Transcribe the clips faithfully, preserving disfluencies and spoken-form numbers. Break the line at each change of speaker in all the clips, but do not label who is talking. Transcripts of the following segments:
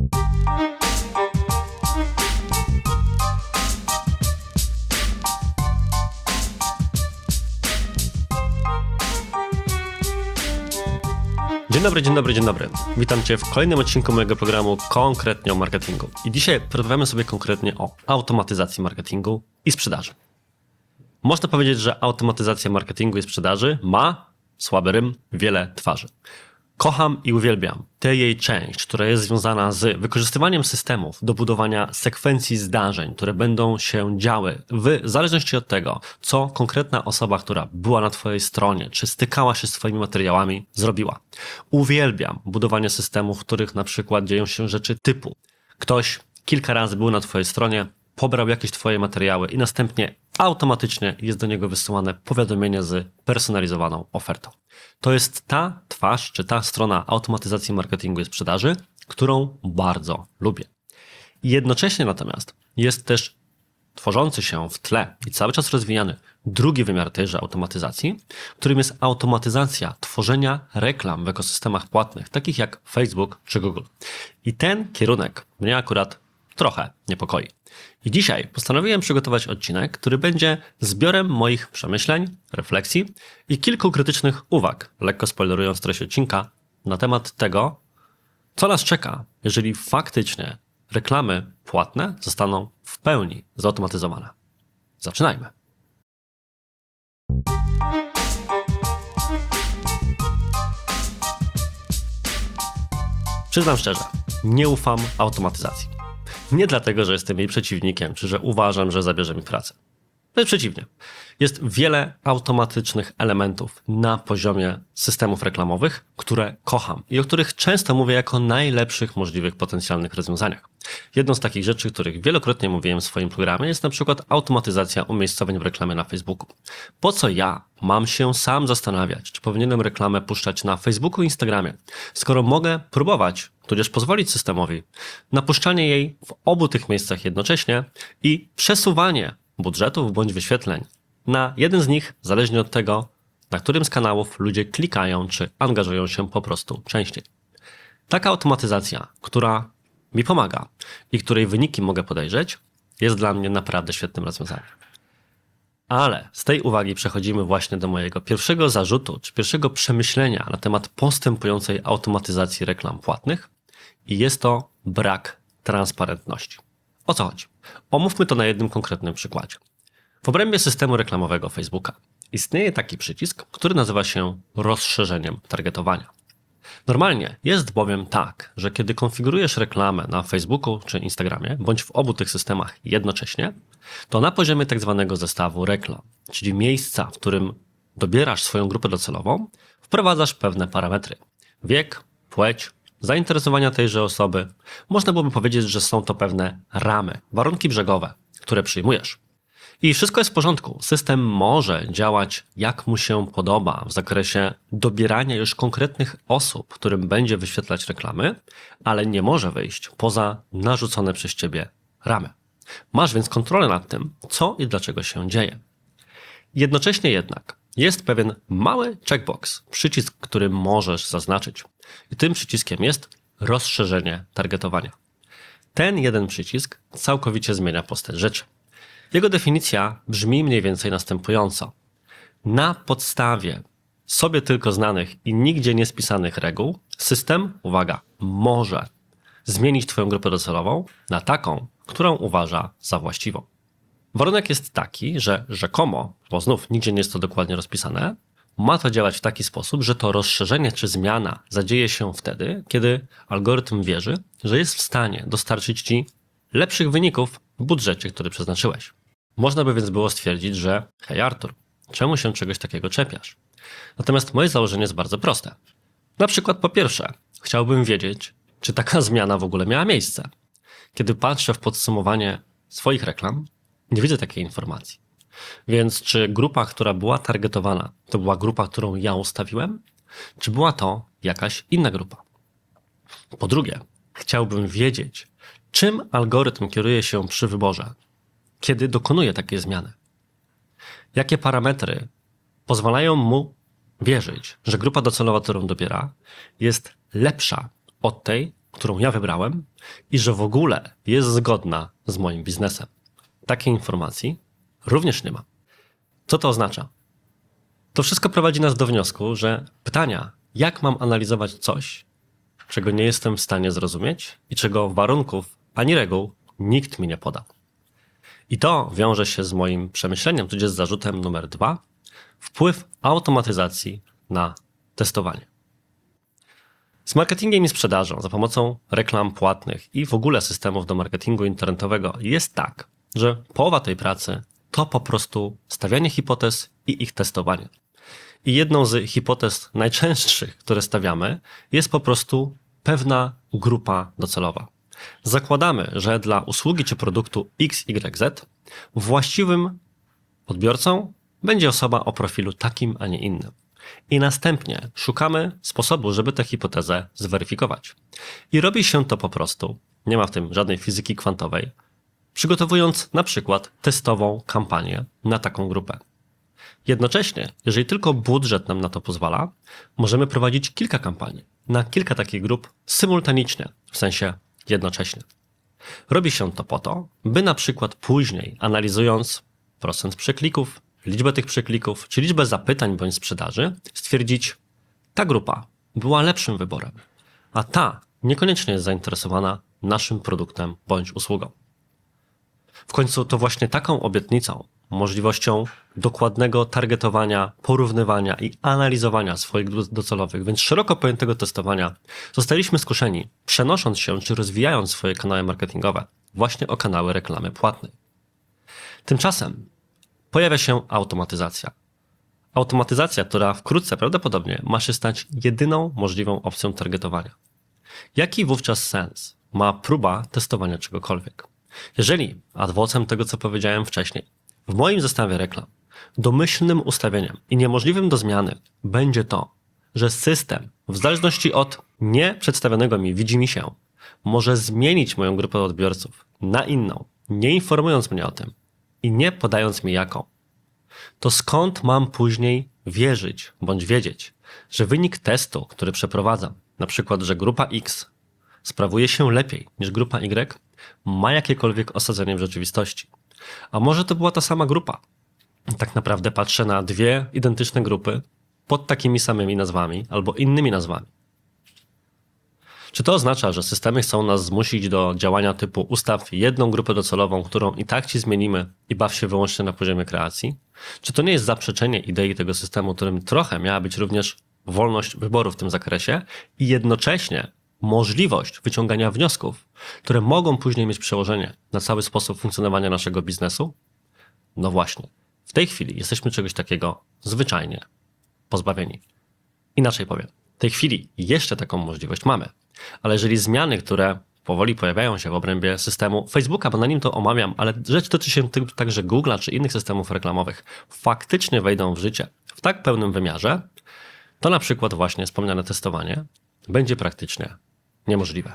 Dzień dobry, dzień dobry, dzień dobry. Witam Cię w kolejnym odcinku mojego programu konkretnie o marketingu. I dzisiaj porozmawiamy sobie konkretnie o automatyzacji marketingu i sprzedaży. Można powiedzieć, że automatyzacja marketingu i sprzedaży ma, słaby rym, wiele twarzy. Kocham i uwielbiam tę jej część, która jest związana z wykorzystywaniem systemów do budowania sekwencji zdarzeń, które będą się działy w zależności od tego, co konkretna osoba, która była na Twojej stronie, czy stykała się z Twoimi materiałami, zrobiła. Uwielbiam budowanie systemów, w których na przykład dzieją się rzeczy typu ktoś kilka razy był na Twojej stronie, pobrał jakieś Twoje materiały i następnie automatycznie jest do niego wysyłane powiadomienie z personalizowaną ofertą. To jest ta twarz, czy ta strona automatyzacji marketingu i sprzedaży, którą bardzo lubię. Jednocześnie natomiast jest też tworzący się w tle i cały czas rozwijany drugi wymiar tejże automatyzacji, którym jest automatyzacja tworzenia reklam w ekosystemach płatnych, takich jak Facebook czy Google. I ten kierunek mnie akurat trochę niepokoi. I dzisiaj postanowiłem przygotować odcinek, który będzie zbiorem moich przemyśleń, refleksji i kilku krytycznych uwag, lekko spoilerując treść odcinka, na temat tego, co nas czeka, jeżeli faktycznie reklamy płatne zostaną w pełni zautomatyzowane. Zaczynajmy. Przyznam szczerze, nie ufam automatyzacji. Nie dlatego, że jestem jej przeciwnikiem, czy że uważam, że zabierze mi pracę. Wręcz przeciwnie. Jest wiele automatycznych elementów na poziomie systemów reklamowych, które kocham i o których często mówię jako najlepszych możliwych potencjalnych rozwiązaniach. Jedną z takich rzeczy, których wielokrotnie mówiłem w swoim programie, jest na przykład automatyzacja umiejscowień w reklamie na Facebooku. Po co ja mam się sam zastanawiać, czy powinienem reklamę puszczać na Facebooku i Instagramie, skoro mogę próbować, tudzież pozwolić systemowi na puszczanie jej w obu tych miejscach jednocześnie i przesuwanie budżetów bądź wyświetleń na jeden z nich, zależnie od tego, na którym z kanałów ludzie klikają czy angażują się po prostu częściej. Taka automatyzacja, która mi pomaga i której wyniki mogę podejrzeć, jest dla mnie naprawdę świetnym rozwiązaniem. Ale z tej uwagi przechodzimy właśnie do mojego pierwszego zarzutu, czy pierwszego przemyślenia na temat postępującej automatyzacji reklam płatnych i jest to brak transparentności. O co chodzi? Omówmy to na jednym konkretnym przykładzie. W obrębie systemu reklamowego Facebooka istnieje taki przycisk, który nazywa się rozszerzeniem targetowania. Normalnie jest bowiem tak, że kiedy konfigurujesz reklamę na Facebooku czy Instagramie, bądź w obu tych systemach jednocześnie, to na poziomie tak zwanego zestawu reklam, czyli miejsca, w którym dobierasz swoją grupę docelową, wprowadzasz pewne parametry. Wiek, płeć, zainteresowania tejże osoby. Można byłoby powiedzieć, że są to pewne ramy, warunki brzegowe, które przyjmujesz. I wszystko jest w porządku. System może działać jak mu się podoba w zakresie dobierania już konkretnych osób, którym będzie wyświetlać reklamy, ale nie może wyjść poza narzucone przez Ciebie ramy. Masz więc kontrolę nad tym, co i dlaczego się dzieje. Jednocześnie jednak jest pewien mały checkbox, przycisk, który możesz zaznaczyć. I tym przyciskiem jest rozszerzenie targetowania. Ten jeden przycisk całkowicie zmienia postać rzeczy. Jego definicja brzmi mniej więcej następująco. Na podstawie sobie tylko znanych i nigdzie nie spisanych reguł, system, uwaga, może zmienić Twoją grupę docelową na taką, którą uważa za właściwą. Warunek jest taki, że rzekomo, bo znów nigdzie nie jest to dokładnie rozpisane, ma to działać w taki sposób, że to rozszerzenie czy zmiana zadzieje się wtedy, kiedy algorytm wierzy, że jest w stanie dostarczyć Ci lepszych wyników w budżecie, który przeznaczyłeś. Można by więc było stwierdzić, że hej Artur, czemu się czegoś takiego czepiasz? Natomiast moje założenie jest bardzo proste. Na przykład po pierwsze, chciałbym wiedzieć, czy taka zmiana w ogóle miała miejsce. Kiedy patrzę w podsumowanie swoich reklam, nie widzę takiej informacji. Więc czy grupa, która była targetowana, to była grupa, którą ja ustawiłem? Czy była to jakaś inna grupa? Po drugie, chciałbym wiedzieć, czym algorytm kieruje się przy wyborze, kiedy dokonuje takiej zmiany. Jakie parametry pozwalają mu wierzyć, że grupa docelowa, którą dobiera, jest lepsza od tej, którą ja wybrałem i że w ogóle jest zgodna z moim biznesem. Takiej informacji również nie ma. Co to oznacza? To wszystko prowadzi nas do wniosku, że pytania, jak mam analizować coś, czego nie jestem w stanie zrozumieć i czego warunków ani reguł nikt mi nie podał. I to wiąże się z moim przemyśleniem, tudzież z zarzutem numer dwa, wpływ automatyzacji na testowanie. Z marketingiem i sprzedażą za pomocą reklam płatnych i w ogóle systemów do marketingu internetowego jest tak, że połowa tej pracy to po prostu stawianie hipotez i ich testowanie. I jedną z hipotez najczęstszych, które stawiamy, jest po prostu pewna grupa docelowa. Zakładamy, że dla usługi czy produktu X Y Z właściwym odbiorcą będzie osoba o profilu takim, a nie innym. I następnie szukamy sposobu, żeby tę hipotezę zweryfikować. I robi się to po prostu, nie ma w tym żadnej fizyki kwantowej, przygotowując na przykład testową kampanię na taką grupę. Jednocześnie, jeżeli tylko budżet nam na to pozwala, możemy prowadzić kilka kampanii na kilka takich grup symultanicznie, w sensie jednocześnie. Robi się to po to, by na przykład później, analizując procent przeklików, liczbę tych przeklików, czy liczbę zapytań bądź sprzedaży, stwierdzić, ta grupa była lepszym wyborem, a ta niekoniecznie jest zainteresowana naszym produktem bądź usługą. W końcu to właśnie taką obietnicą, możliwością dokładnego targetowania, porównywania i analizowania swoich grup docelowych, więc szeroko pojętego testowania, zostaliśmy skuszeni, przenosząc się czy rozwijając swoje kanały marketingowe właśnie o kanały reklamy płatnej. Tymczasem pojawia się automatyzacja. Automatyzacja, która wkrótce prawdopodobnie ma się stać jedyną możliwą opcją targetowania. Jaki wówczas sens ma próba testowania czegokolwiek? Jeżeli adwocem tego, co powiedziałem wcześniej, w moim zestawie reklam domyślnym ustawieniem i niemożliwym do zmiany będzie to, że system w zależności od nie przedstawionego mi widzimisię może zmienić moją grupę odbiorców na inną, nie informując mnie o tym i nie podając mi jaką, to skąd mam później wierzyć bądź wiedzieć, że wynik testu, który przeprowadzam, na przykład, że grupa X sprawuje się lepiej niż grupa Y, ma jakiekolwiek osadzenie w rzeczywistości. A może to była ta sama grupa? Tak naprawdę patrzę na dwie identyczne grupy pod takimi samymi nazwami albo innymi nazwami. Czy to oznacza, że systemy chcą nas zmusić do działania typu ustaw jedną grupę docelową, którą i tak ci zmienimy i baw się wyłącznie na poziomie kreacji? Czy to nie jest zaprzeczenie idei tego systemu, którym trochę miała być również wolność wyboru w tym zakresie i jednocześnie możliwość wyciągania wniosków, które mogą później mieć przełożenie na cały sposób funkcjonowania naszego biznesu? No właśnie, w tej chwili jesteśmy czegoś takiego zwyczajnie pozbawieni. Inaczej powiem, w tej chwili jeszcze taką możliwość mamy, ale jeżeli zmiany, które powoli pojawiają się w obrębie systemu Facebooka, bo na nim to omawiam, ale rzecz dotyczy się także Google'a czy innych systemów reklamowych, faktycznie wejdą w życie w tak pełnym wymiarze, to na przykład właśnie wspomniane testowanie będzie praktycznie niemożliwe.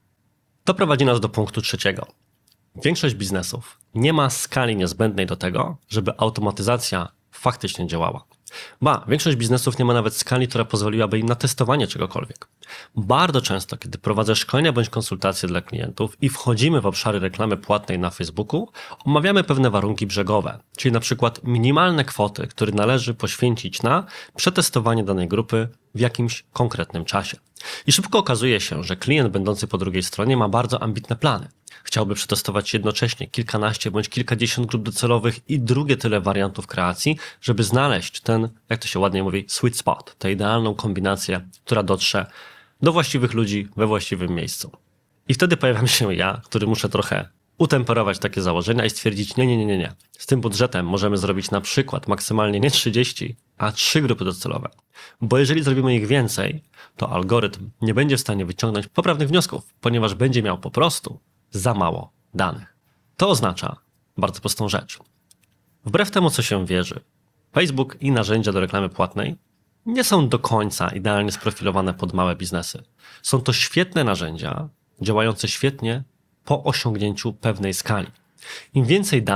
To prowadzi nas do punktu trzeciego. Większość biznesów nie ma skali niezbędnej do tego, żeby automatyzacja faktycznie działała. Ba, większość biznesów nie ma nawet skali, która pozwoliłaby im na testowanie czegokolwiek. Bardzo często, kiedy prowadzę szkolenia bądź konsultacje dla klientów i wchodzimy w obszary reklamy płatnej na Facebooku, omawiamy pewne warunki brzegowe, czyli na przykład minimalne kwoty, które należy poświęcić na przetestowanie danej grupy w jakimś konkretnym czasie. I szybko okazuje się, że klient będący po drugiej stronie ma bardzo ambitne plany. Chciałby przetestować jednocześnie kilkanaście bądź kilkadziesiąt grup docelowych i drugie tyle wariantów kreacji, żeby znaleźć ten, jak to się ładnie mówi, sweet spot, tę idealną kombinację, która dotrze do właściwych ludzi we właściwym miejscu. I wtedy pojawiam się ja, który muszę trochę utemperować takie założenia i stwierdzić, nie, nie, nie, nie, nie. Z tym budżetem możemy zrobić na przykład maksymalnie nie trzydzieści, a trzy grupy docelowe. Bo jeżeli zrobimy ich więcej, to algorytm nie będzie w stanie wyciągnąć poprawnych wniosków, ponieważ będzie miał po prostu za mało danych. To oznacza bardzo prostą rzecz. Wbrew temu, co się wierzy, Facebook i narzędzia do reklamy płatnej nie są do końca idealnie sprofilowane pod małe biznesy. Są to świetne narzędzia, działające świetnie po osiągnięciu pewnej skali. Im więcej danych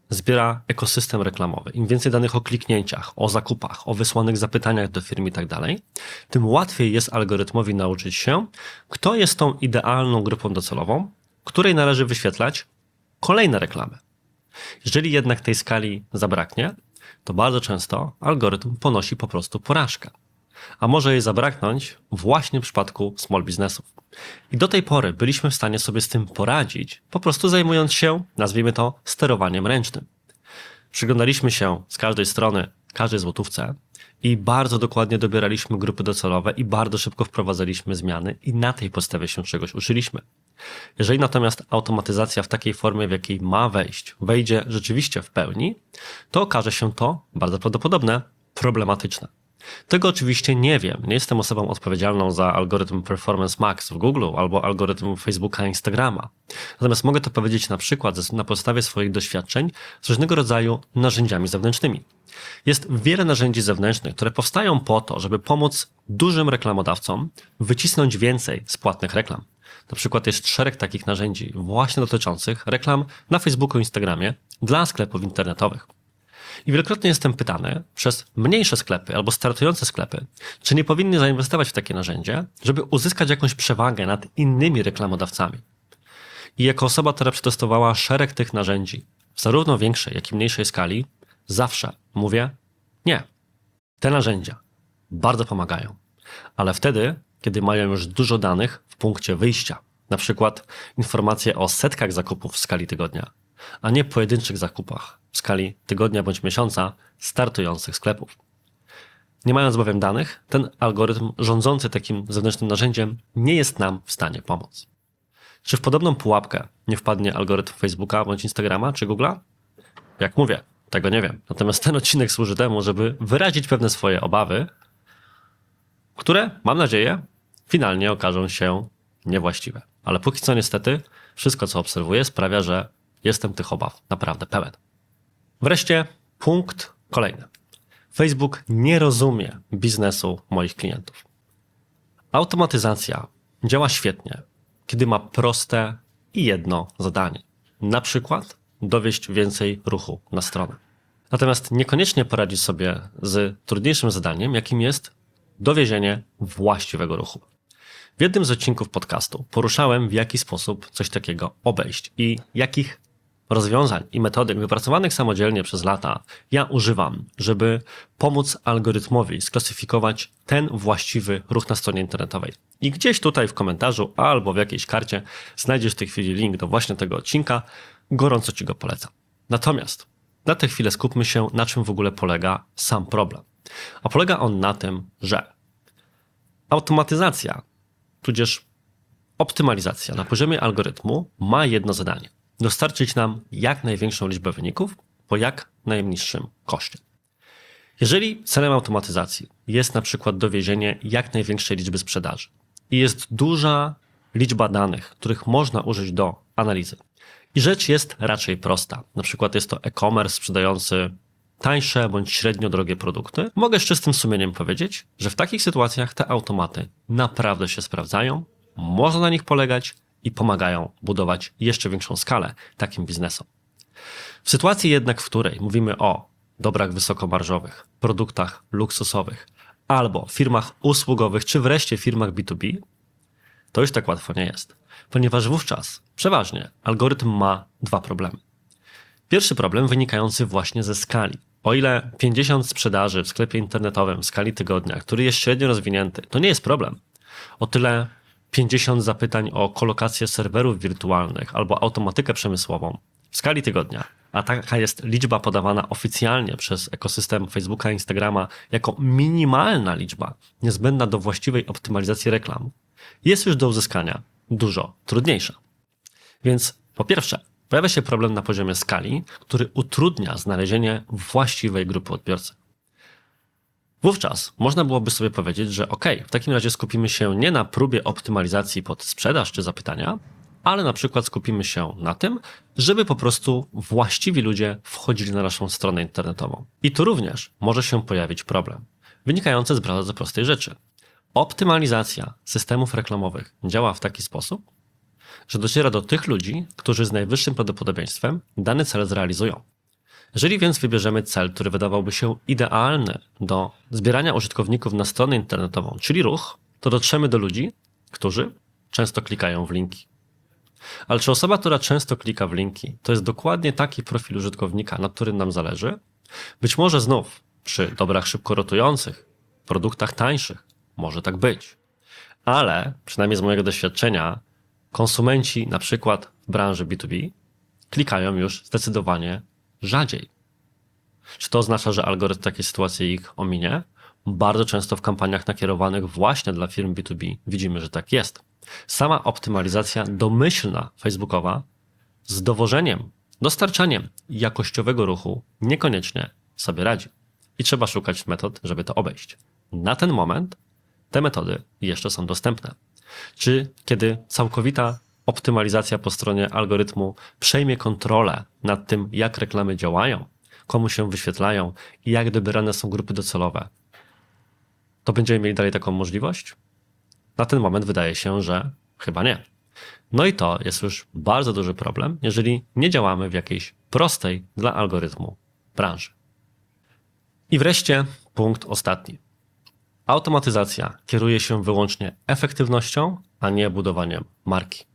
zbiera ekosystem reklamowy, im więcej danych o kliknięciach, o zakupach, o wysłanych zapytaniach do firm i tak dalej, tym łatwiej jest algorytmowi nauczyć się, kto jest tą idealną grupą docelową, której należy wyświetlać kolejne reklamy. Jeżeli jednak tej skali zabraknie, to bardzo często algorytm ponosi po prostu porażkę. A może jej zabraknąć właśnie w przypadku small businessów. I do tej pory byliśmy w stanie sobie z tym poradzić, po prostu zajmując się, nazwijmy to, sterowaniem ręcznym. Przyglądaliśmy się z każdej strony każdej złotówce i bardzo dokładnie dobieraliśmy grupy docelowe i bardzo szybko wprowadzaliśmy zmiany i na tej podstawie się czegoś uczyliśmy. Jeżeli natomiast automatyzacja w takiej formie, w jakiej ma wejść, wejdzie rzeczywiście w pełni, to okaże się to, bardzo prawdopodobne, problematyczne. Tego oczywiście nie wiem. Nie jestem osobą odpowiedzialną za algorytm Performance Max w Google albo algorytm Facebooka, Instagrama. Natomiast mogę to powiedzieć na przykład na podstawie swoich doświadczeń z różnego rodzaju narzędziami zewnętrznymi. Jest wiele narzędzi zewnętrznych, które powstają po to, żeby pomóc dużym reklamodawcom wycisnąć więcej z płatnych reklam. Na przykład jest szereg takich narzędzi właśnie dotyczących reklam na Facebooku i Instagramie dla sklepów internetowych. I wielokrotnie jestem pytany przez mniejsze sklepy albo startujące sklepy, czy nie powinny zainwestować w takie narzędzie, żeby uzyskać jakąś przewagę nad innymi reklamodawcami. I jako osoba, która przetestowała szereg tych narzędzi w zarówno większej, jak i mniejszej skali, zawsze mówię nie. Te narzędzia bardzo pomagają, ale wtedy, kiedy mają już dużo danych w punkcie wyjścia, na przykład informacje o setkach zakupów w skali tygodnia, a nie pojedynczych zakupach w skali tygodnia bądź miesiąca startujących sklepów. Nie mając bowiem danych, ten algorytm rządzący takim zewnętrznym narzędziem nie jest nam w stanie pomóc. Czy w podobną pułapkę nie wpadnie algorytm Facebooka bądź Instagrama czy Google'a? Jak mówię, tego nie wiem. Natomiast ten odcinek służy temu, żeby wyrazić pewne swoje obawy, które, mam nadzieję, finalnie okażą się niewłaściwe. Ale póki co niestety wszystko, co obserwuję, sprawia, że jestem tych obaw naprawdę pełen. Wreszcie punkt kolejny. Facebook nie rozumie biznesu moich klientów. Automatyzacja działa świetnie, kiedy ma proste i jedno zadanie. Na przykład dowieść więcej ruchu na stronę. Natomiast niekoniecznie poradzi sobie z trudniejszym zadaniem, jakim jest dowiezienie właściwego ruchu. W jednym z odcinków podcastu poruszałem, w jaki sposób coś takiego obejść i jakich rozwiązań i metodyk wypracowanych samodzielnie przez lata ja używam, żeby pomóc algorytmowi sklasyfikować ten właściwy ruch na stronie internetowej. I gdzieś tutaj w komentarzu albo w jakiejś karcie znajdziesz w tej chwili link do właśnie tego odcinka. Gorąco Ci go polecam. Natomiast na tę chwilę skupmy się, na czym w ogóle polega sam problem. A polega on na tym, że automatyzacja, tudzież optymalizacja na poziomie algorytmu ma jedno zadanie. Dostarczyć nam jak największą liczbę wyników po jak najniższym koszcie. Jeżeli celem automatyzacji jest na przykład dowiezienie jak największej liczby sprzedaży i jest duża liczba danych, których można użyć do analizy i rzecz jest raczej prosta, na przykład jest to e-commerce sprzedający tańsze bądź średnio drogie produkty, mogę z czystym sumieniem powiedzieć, że w takich sytuacjach te automaty naprawdę się sprawdzają, można na nich polegać i pomagają budować jeszcze większą skalę takim biznesom. W sytuacji jednak, w której mówimy o dobrach wysokomarżowych, produktach luksusowych albo firmach usługowych, czy wreszcie firmach B dwa B, to już tak łatwo nie jest, ponieważ wówczas przeważnie algorytm ma dwa problemy. Pierwszy problem wynikający właśnie ze skali. O ile pięćdziesiąt sprzedaży w sklepie internetowym w skali tygodnia, który jest średnio rozwinięty, to nie jest problem. O tyle pięćdziesiąt zapytań o kolokację serwerów wirtualnych albo automatykę przemysłową w skali tygodnia, a taka jest liczba podawana oficjalnie przez ekosystem Facebooka i Instagrama jako minimalna liczba niezbędna do właściwej optymalizacji reklam, jest już do uzyskania dużo trudniejsza. Więc po pierwsze, pojawia się problem na poziomie skali, który utrudnia znalezienie właściwej grupy odbiorcy. Wówczas można byłoby sobie powiedzieć, że ok, w takim razie skupimy się nie na próbie optymalizacji pod sprzedaż czy zapytania, ale na przykład skupimy się na tym, żeby po prostu właściwi ludzie wchodzili na naszą stronę internetową. I tu również może się pojawić problem, wynikający z bardzo prostej rzeczy. Optymalizacja systemów reklamowych działa w taki sposób, że dociera do tych ludzi, którzy z najwyższym prawdopodobieństwem dany cel zrealizują. Jeżeli więc wybierzemy cel, który wydawałby się idealny do zbierania użytkowników na stronę internetową, czyli ruch, to dotrzemy do ludzi, którzy często klikają w linki. Ale czy osoba, która często klika w linki, to jest dokładnie taki profil użytkownika, na którym nam zależy? Być może znów przy dobrach szybko rotujących, produktach tańszych, może tak być. Ale, przynajmniej z mojego doświadczenia, konsumenci na przykład w branży B dwa B klikają już zdecydowanie rzadziej. Czy to oznacza, że algorytm w takiej sytuacji ich ominie? Bardzo często w kampaniach nakierowanych właśnie dla firm B dwa B widzimy, że tak jest. Sama optymalizacja domyślna facebookowa z dowożeniem, dostarczaniem jakościowego ruchu niekoniecznie sobie radzi. I trzeba szukać metod, żeby to obejść. Na ten moment te metody jeszcze są dostępne. Czy kiedy całkowita optymalizacja po stronie algorytmu przejmie kontrolę nad tym, jak reklamy działają, komu się wyświetlają i jak dobierane są grupy docelowe, to będziemy mieli dalej taką możliwość? Na ten moment wydaje się, że chyba nie. No i to jest już bardzo duży problem, jeżeli nie działamy w jakiejś prostej dla algorytmu branży. I wreszcie punkt ostatni. Automatyzacja kieruje się wyłącznie efektywnością, a nie budowaniem marki.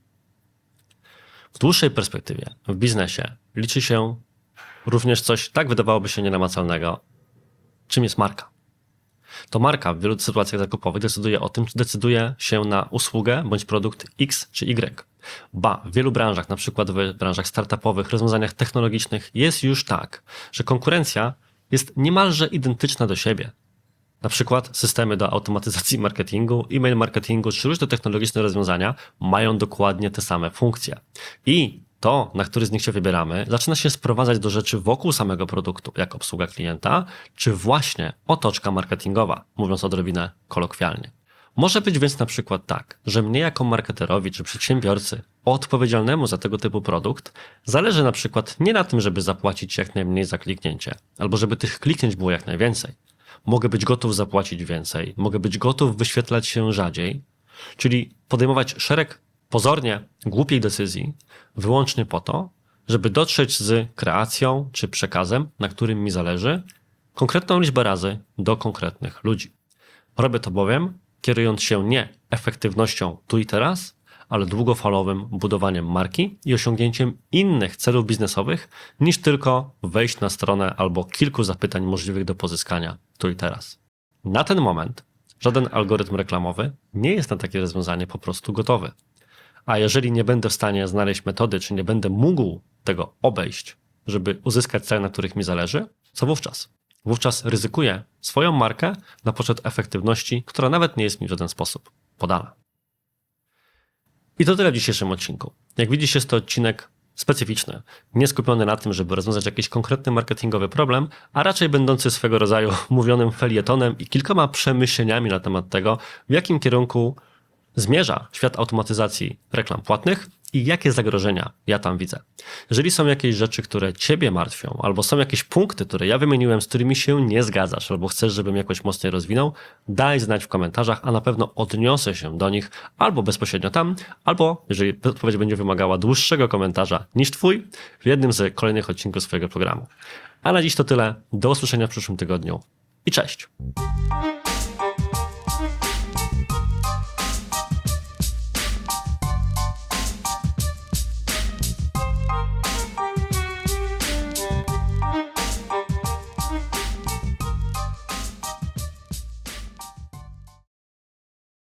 W dłuższej perspektywie w biznesie liczy się również coś tak wydawałoby się nienamacalnego, czym jest marka. To marka w wielu sytuacjach zakupowych decyduje o tym, czy decyduje się na usługę bądź produkt X czy Y. Ba, w wielu branżach, na przykład w branżach startupowych, rozwiązaniach technologicznych jest już tak, że konkurencja jest niemalże identyczna do siebie. Na przykład systemy do automatyzacji marketingu, e-mail marketingu czy różne technologiczne rozwiązania mają dokładnie te same funkcje. I to, na który z nich się wybieramy, zaczyna się sprowadzać do rzeczy wokół samego produktu, jak obsługa klienta, czy właśnie otoczka marketingowa, mówiąc odrobinę kolokwialnie. Może być więc na przykład tak, że mnie jako marketerowi czy przedsiębiorcy odpowiedzialnemu za tego typu produkt zależy na przykład nie na tym, żeby zapłacić jak najmniej za kliknięcie, albo żeby tych kliknięć było jak najwięcej. Mogę być gotów zapłacić więcej, mogę być gotów wyświetlać się rzadziej, czyli podejmować szereg pozornie głupiej decyzji wyłącznie po to, żeby dotrzeć z kreacją czy przekazem, na którym mi zależy, konkretną liczbę razy do konkretnych ludzi. Robię to bowiem, kierując się nie efektywnością tu i teraz, ale długofalowym budowaniem marki i osiągnięciem innych celów biznesowych niż tylko wejść na stronę albo kilku zapytań możliwych do pozyskania tu i teraz. Na ten moment żaden algorytm reklamowy nie jest na takie rozwiązanie po prostu gotowy. A jeżeli nie będę w stanie znaleźć metody, czy nie będę mógł tego obejść, żeby uzyskać cele, na których mi zależy, co wówczas? Wówczas ryzykuję swoją markę na poczet efektywności, która nawet nie jest mi w żaden sposób podana. I to tyle w dzisiejszym odcinku. Jak widzisz, jest to odcinek specyficzny, nie skupiony na tym, żeby rozwiązać jakiś konkretny marketingowy problem, a raczej będący swego rodzaju mówionym felietonem i kilkoma przemyśleniami na temat tego, w jakim kierunku zmierza świat automatyzacji reklam płatnych i jakie zagrożenia ja tam widzę. Jeżeli są jakieś rzeczy, które ciebie martwią, albo są jakieś punkty, które ja wymieniłem, z którymi się nie zgadzasz, albo chcesz, żebym jakoś mocniej rozwinął, daj znać w komentarzach, a na pewno odniosę się do nich albo bezpośrednio tam, albo jeżeli odpowiedź będzie wymagała dłuższego komentarza niż twój, w jednym z kolejnych odcinków swojego programu. A na dziś to tyle. Do usłyszenia w przyszłym tygodniu i cześć!